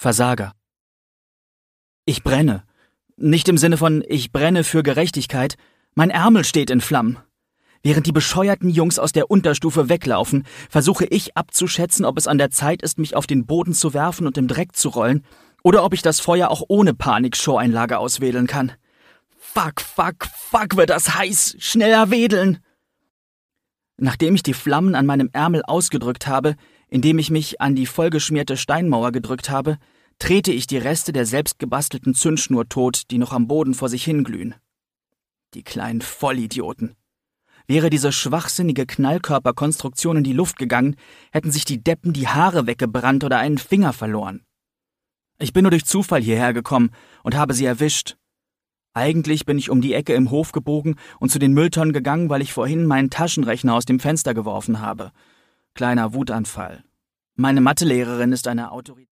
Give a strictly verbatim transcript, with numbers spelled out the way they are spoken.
Versager. Ich brenne. Nicht im Sinne von ich brenne für Gerechtigkeit. Mein Ärmel steht in Flammen. Während die bescheuerten Jungs aus der Unterstufe weglaufen, versuche ich abzuschätzen, ob es an der Zeit ist, mich auf den Boden zu werfen und im Dreck zu rollen, oder ob ich das Feuer auch ohne Panik Showeinlage auswedeln kann. Fuck, fuck, fuck, wird das heiß! Schneller wedeln! Nachdem ich die Flammen an meinem Ärmel ausgedrückt habe, indem ich mich an die vollgeschmierte Steinmauer gedrückt habe, trete ich die Reste der selbstgebastelten Zündschnur tot, die noch am Boden vor sich hinglühen. Die kleinen Vollidioten. Wäre diese schwachsinnige Knallkörperkonstruktion in die Luft gegangen, hätten sich die Deppen die Haare weggebrannt oder einen Finger verloren. Ich bin nur durch Zufall hierher gekommen und habe sie erwischt. Eigentlich bin ich um die Ecke im Hof gebogen und zu den Mülltonnen gegangen, weil ich vorhin meinen Taschenrechner aus dem Fenster geworfen habe. Kleiner Wutanfall. Meine Mathelehrerin ist eine Autorität.